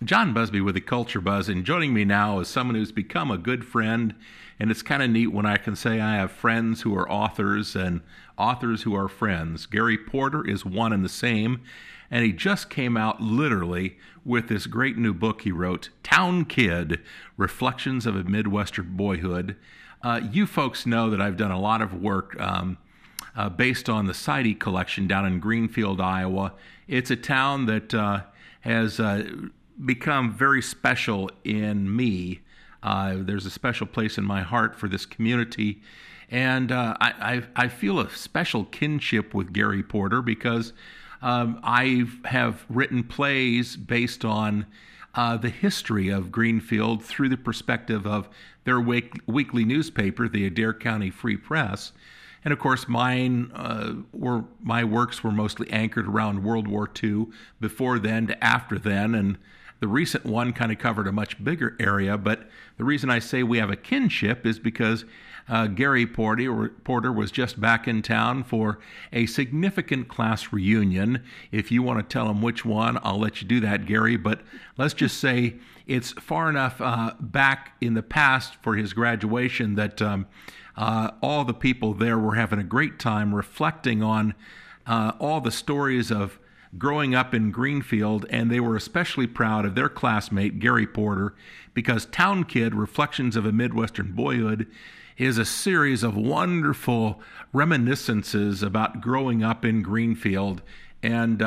John Busby with the Culture Buzz, and joining me now is someone who's become a good friend, and it's kind of neat when I can say I have friends who are authors and authors who are friends. Gary Porter is one and the same, and he just came out literally with this great new book he wrote, Town Kid, Reflections of a Midwestern Boyhood. You folks know that I've done a lot of work based on the Sidey collection down in Greenfield, Iowa. It's a town that has become very special in me. There's a special place in my heart for this community, and I feel a special kinship with Gary Porter because I have written plays based on the history of Greenfield through the perspective of their weekly newspaper, the Adair County Free Press. And of course, my works were mostly anchored around World War II, before then to after then, and the recent one kind of covered a much bigger area. But the reason I say we have a kinship is because Gary Porter was just back in town for a significant class reunion. If you want to tell him which one, I'll let you do that, Gary. But let's just say it's far enough back in the past for his graduation that all the people there were having a great time reflecting on all the stories of growing up in Greenfield, and they were especially proud of their classmate, Gary Porter, because Town Kid, Reflections of a Midwestern Boyhood, is a series of wonderful reminiscences about growing up in Greenfield. And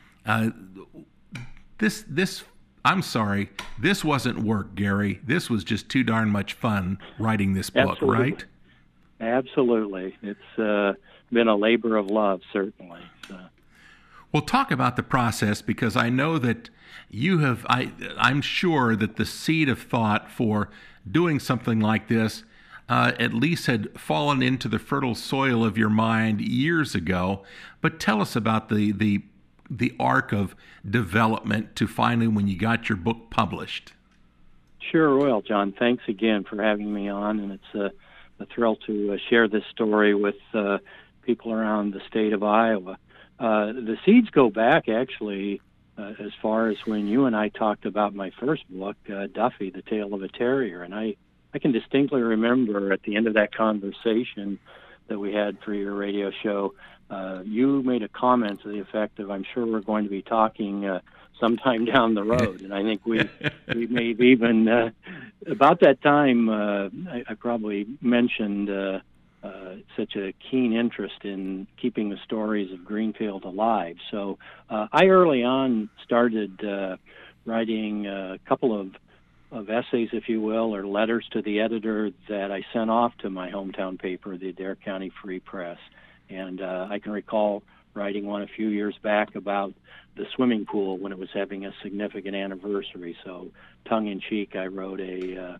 I'm sorry, this wasn't work, Gary. This was just too darn much fun writing this book, Absolutely. Right? Absolutely. It's been a labor of love, certainly. So. Well, talk about the process, because I know that you have, I'm sure that the seed of thought for doing something like this at least had fallen into the fertile soil of your mind years ago. But tell us about the arc of development to finally when you got your book published. Sure will, John. Thanks again for having me on, and it's a thrill to share this story with people around the state of Iowa. The seeds go back, actually, as far as when you and I talked about my first book, Duffy, The Tale of a Terrier. And I can distinctly remember at the end of that conversation that we had for your radio show, you made a comment to the effect of, I'm sure we're going to be talking sometime down the road. And I think we may have even, about that time, I probably mentioned such a keen interest in keeping the stories of Greenfield alive. So I early on started writing a couple of essays, if you will, or letters to the editor that I sent off to my hometown paper, the Adair County Free Press. And I can recall writing one a few years back about the swimming pool when it was having a significant anniversary. So tongue-in-cheek, I wrote a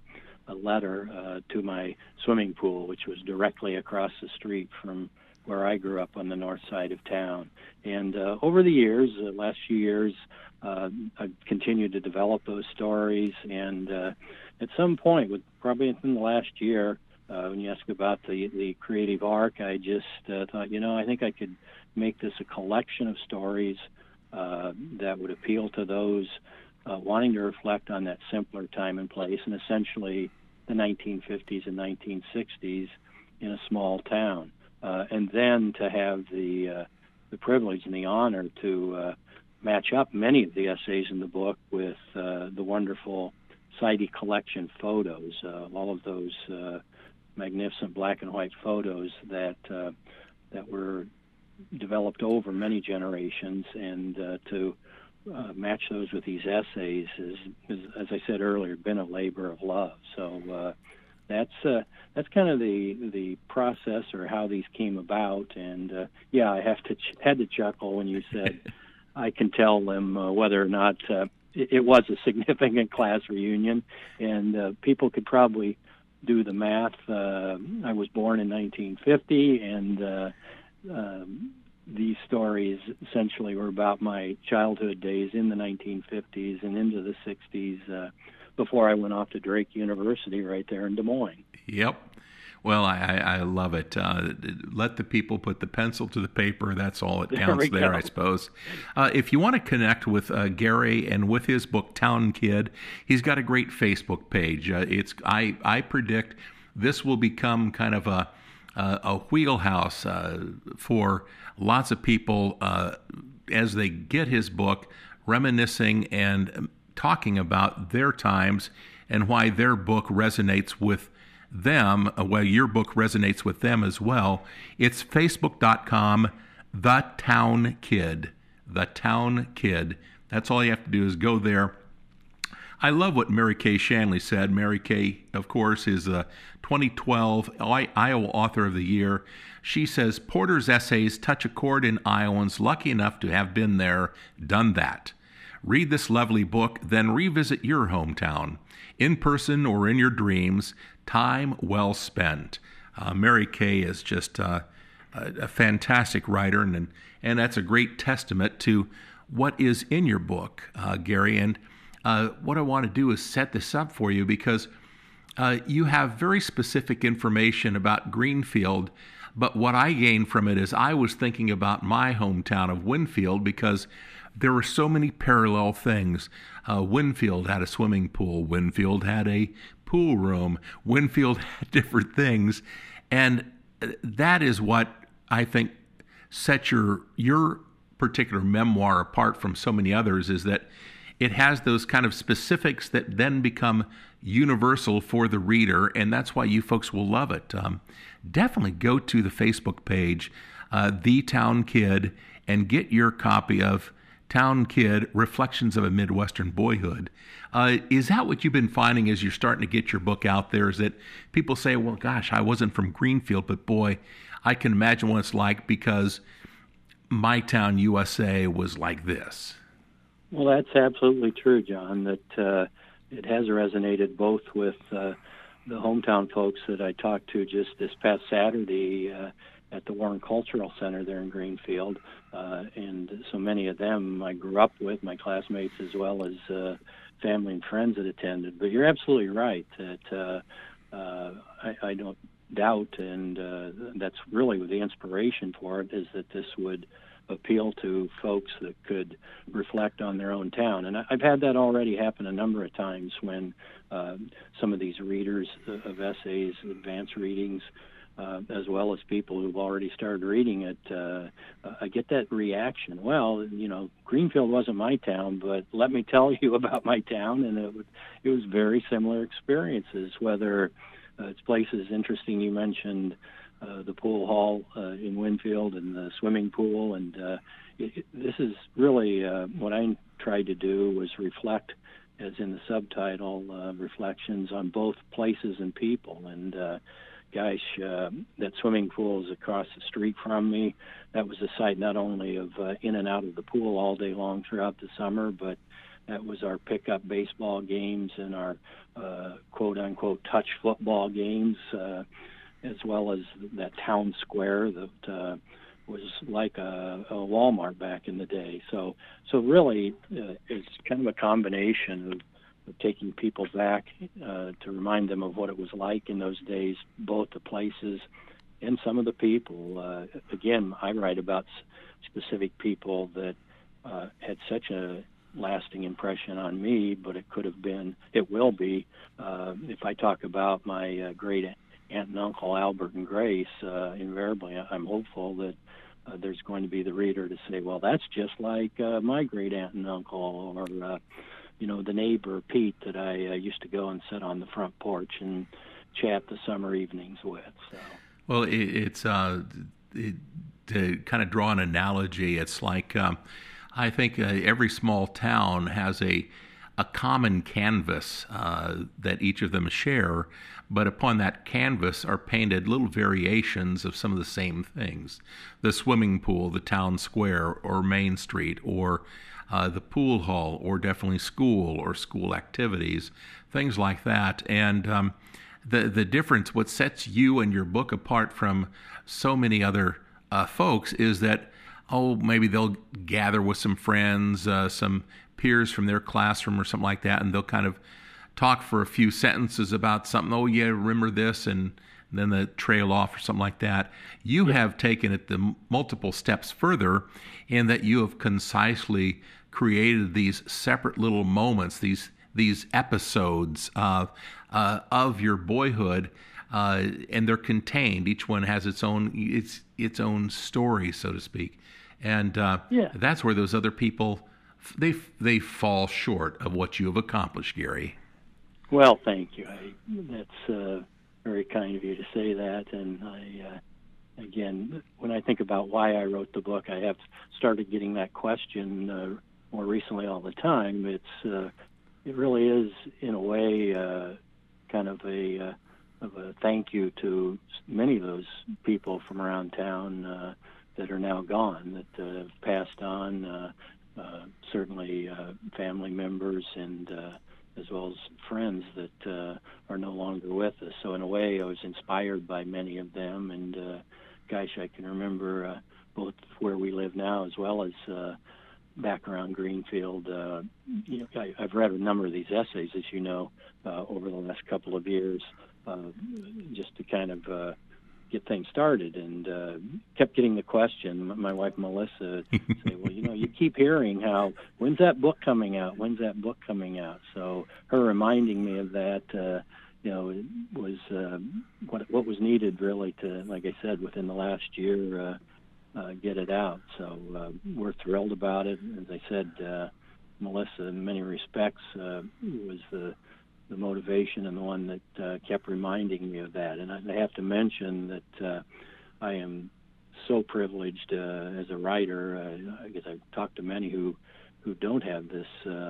letter to my swimming pool, which was directly across the street from where I grew up on the north side of town. And over the years, the last few years, I've continued to develop those stories. And at some point, probably within the last year, when you ask about the creative arc, I just thought, I think I could make this a collection of stories that would appeal to those wanting to reflect on that simpler time and place, and essentially the 1950s and 1960s in a small town. And then to have the privilege and the honor to match up many of the essays in the book with the wonderful Sidey collection photos, all of those magnificent black and white photos that were developed over many generations, and to match those with these essays is, as I said earlier, been a labor of love. So that's kind of the process, or how these came about. And I had to chuckle when you said I can tell them whether or not it was a significant class reunion, and people could probably do the math. I was born in 1950, and these stories essentially were about my childhood days in the 1950s and into the 60s before I went off to Drake University right there in Des Moines. Yep. Well, I love it. Let the people put the pencil to the paper. That's all it counts there, I suppose. If you want to connect with Gary and with his book, Town Kid, he's got a great Facebook page. I predict this will become kind of a wheelhouse for lots of people as they get his book, reminiscing and talking about their times and why their book resonates with them, well, your book resonates with them as well. It's facebook.com, The Town Kid. The Town Kid. That's all you have to do is go there. I love what Mary Kay Shanley said. Mary Kay, of course, is a 2012 Iowa Author of the Year. She says, Porter's essays touch a chord in Iowans lucky enough to have been there, done that. Read this lovely book, then revisit your hometown, in person or in your dreams. Time well spent. Mary Kay is just a fantastic writer, and that's a great testament to what is in your book, Gary. And what I want to do is set this up for you because you have very specific information about Greenfield, but what I gained from it is I was thinking about my hometown of Winfield because there were so many parallel things. Winfield had a swimming pool. Winfield had a pool room. Winfield had different things. And that is what I think sets your particular memoir apart from so many others, is that it has those kind of specifics that then become universal for the reader, and that's why you folks will love it. Definitely go to the Facebook page, The Town Kid, and get your copy of Town Kid, Reflections of a Midwestern Boyhood. Is that what you've been finding as you're starting to get your book out there? Is that people say, well, gosh, I wasn't from Greenfield, but boy, I can imagine what it's like because my town, USA, was like this. Well, that's absolutely true, John, that it has resonated both with the hometown folks that I talked to just this past Saturday at the Warren Cultural Center there in Greenfield. And so many of them I grew up with, my classmates, as well as family and friends that attended. But you're absolutely right that I don't doubt, and that's really the inspiration for it, is that this would appeal to folks that could reflect on their own town. And I've had that already happen a number of times when some of these readers of essays, advanced readings, as well as people who've already started reading it, I get that reaction. Well, Greenfield wasn't my town, but let me tell you about my town. And it was very similar experiences, whether it's places interesting. You mentioned the pool hall in Winfield and the swimming pool. And this is really what I tried to do was reflect, as in the subtitle, reflections on both places and people. And that swimming pool is across the street from me. That was a site not only of in and out of the pool all day long throughout the summer, but that was our pickup baseball games and our quote-unquote touch football games, as well as that town square that was like a Walmart back in the day. So really, it's kind of a combination of taking people back to remind them of what it was like in those days, both the places and some of the people. Again, I write about specific people that had such a lasting impression on me, but it will be, if I talk about my great aunt and uncle, Albert and Grace, invariably I'm hopeful that there's going to be the reader to say, well, that's just like my great aunt and uncle, or the neighbor, Pete, that I used to go and sit on the front porch and chat the summer evenings with. So. Well, to kind of draw an analogy, it's like I think every small town has a common canvas that each of them share, but upon that canvas are painted little variations of some of the same things. The swimming pool, the town square, or Main Street, or the pool hall, or definitely school or school activities, things like that. And the difference, what sets you and your book apart from so many other folks, is that, maybe they'll gather with some friends, some peers from their classroom or something like that, and they'll kind of talk for a few sentences about something. Oh, yeah, remember this? And then the trail off or something like that. You have taken it the multiple steps further in that you have concisely created these separate little moments, these episodes of your boyhood, and they're contained. Each one has its own story, so to speak, and that's where those other people they fall short of what you have accomplished, Gary. Well, thank you. That's very kind of you to say that. And again, when I think about why I wrote the book, I have started getting that question more recently all the time. It really is, in a way, kind of a thank you to many of those people from around town that are now gone, that have passed on. Certainly, family members and as well as friends that are no longer with us. So in a way, I was inspired by many of them. And gosh, I can remember both where we live now as well as back around Greenfield. I've read a number of these essays, as you know, over the last couple of years, just to kind of get things started, and kept getting the question. My wife Melissa say, "Well, you keep hearing how when's that book coming out? When's that book coming out?" So her reminding me of that, was what was needed really to, like I said, within the last year, get it out. So we're thrilled about it. As I said, Melissa, in many respects, was the motivation and the one that kept reminding me of that. And I have to mention that I am so privileged as a writer. I guess I've talked to many who don't have this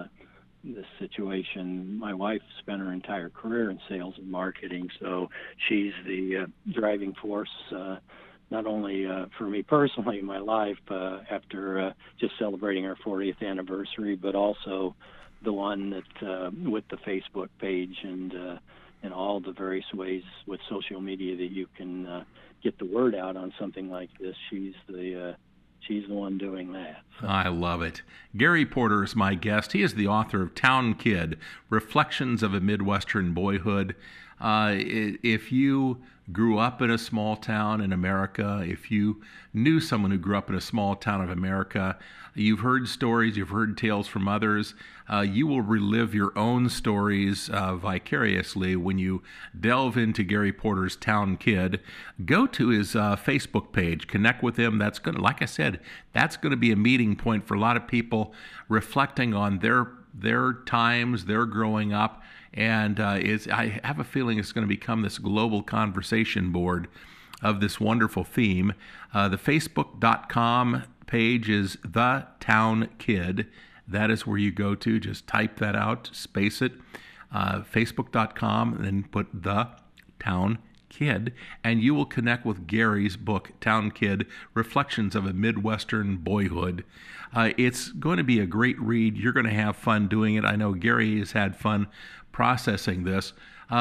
situation. My wife spent her entire career in sales and marketing, so she's the driving force, not only for me personally in my life after just celebrating our 40th anniversary, but also the one that with the Facebook page and all the various ways with social media that you can get the word out on something like this. She's the one doing that. So. I love it. Gary Porter is my guest. He is the author of Town Kid, Reflections of a Midwestern Boyhood. If you grew up in a small town in America, if you knew someone who grew up in a small town of America, you've heard stories, you've heard tales from others, you will relive your own stories vicariously when you delve into Gary Porter's Town Kid. Go to his Facebook page, connect with him. That's going to, like I said, that's going to be a meeting point for a lot of people reflecting on their times, their growing up. And I have a feeling it's going to become this global conversation board of this wonderful theme. The Facebook.com page is The Town Kid. That is where you go to. Just type that out, space it, Facebook.com, and then put The Town Kid, and you will connect with Gary's book, Town Kid, Reflections of a Midwestern Boyhood. It's going to be a great read. You're going to have fun doing it. I know Gary has had fun processing this.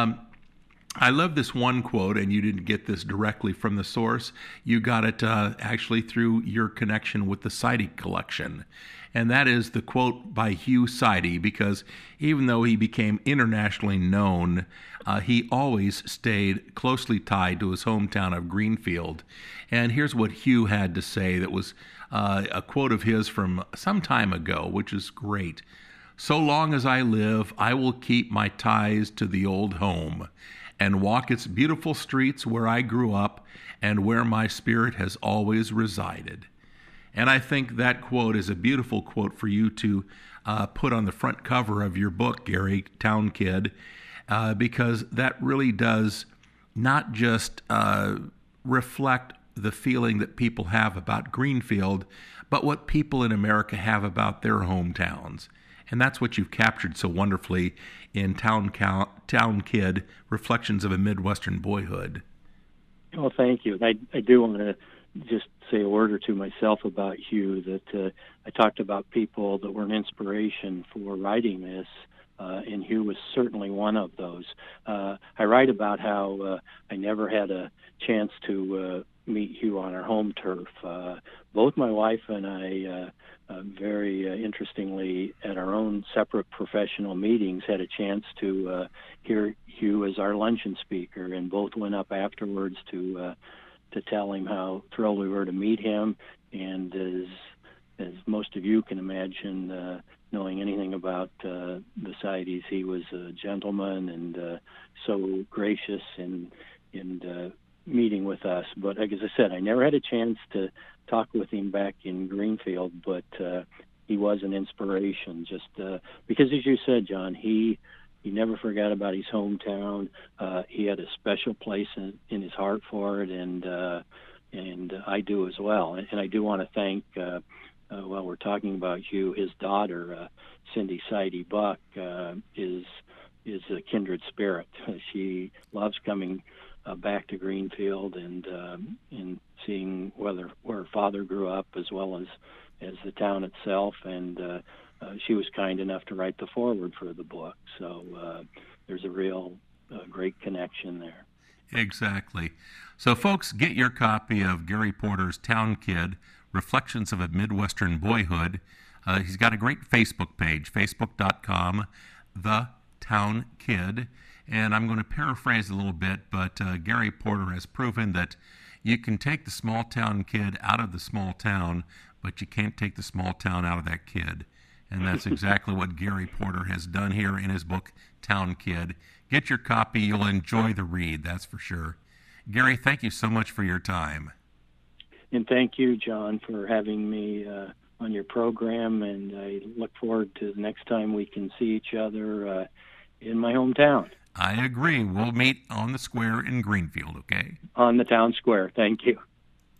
I love this one quote, and you didn't get this directly from the source. You got it actually through your connection with the Sidey collection. And that is the quote by Hugh Sidey, because even though he became internationally known, he always stayed closely tied to his hometown of Greenfield. And here's what Hugh had to say that was a quote of his from some time ago, which is great. "So long as I live, I will keep my ties to the old home and walk its beautiful streets where I grew up and where my spirit has always resided." And I think that quote is a beautiful quote for you to put on the front cover of your book, Gary, Town Kid, because that really does not just reflect the feeling that people have about Greenfield, but what people in America have about their hometowns. And that's what you've captured so wonderfully in Town Kid, Reflections of a Midwestern Boyhood. Well, thank you. I do want to just say a word or two myself about Hugh, that I talked about people that were an inspiration for writing this, and Hugh was certainly one of those. I write about how I never had a chance to meet Hugh on our home turf. Both my wife and I very interestingly, at our own separate professional meetings, had a chance to hear Hugh as our luncheon speaker, and both went up afterwards to tell him how thrilled we were to meet him. And as most of you can imagine, knowing anything about the Seides, he was a gentleman and so gracious in meeting with us. But like as I said, I never had a chance to talk with him back in Greenfield, but he was an inspiration. Just because, as you said, John, he never forgot about his hometown. He had a special place in his heart for it, and I do as well. And I do want to thank, while we're talking about Hugh, his daughter, Cindy Seide Buck, is a kindred spirit. She loves coming back to Greenfield and seeing where her father grew up, as well as the town itself. And she was kind enough to write the foreword for the book. So there's a real great connection there. Exactly. So, folks, get your copy of Gary Porter's Town Kid, Reflections of a Midwestern Boyhood. He's got a great Facebook page, facebook.com, The Town Kid. And I'm going to paraphrase a little bit, but Gary Porter has proven that you can take the small town kid out of the small town, but you can't take the small town out of that kid. And that's exactly what Gary Porter has done here in his book, Town Kid. Get your copy. You'll enjoy the read, that's for sure. Gary, thank you so much for your time. And thank you, John, for having me on your program. And I look forward to the next time we can see each other in my hometown. I agree. We'll meet on the square in Greenfield, okay? On the town square. Thank you.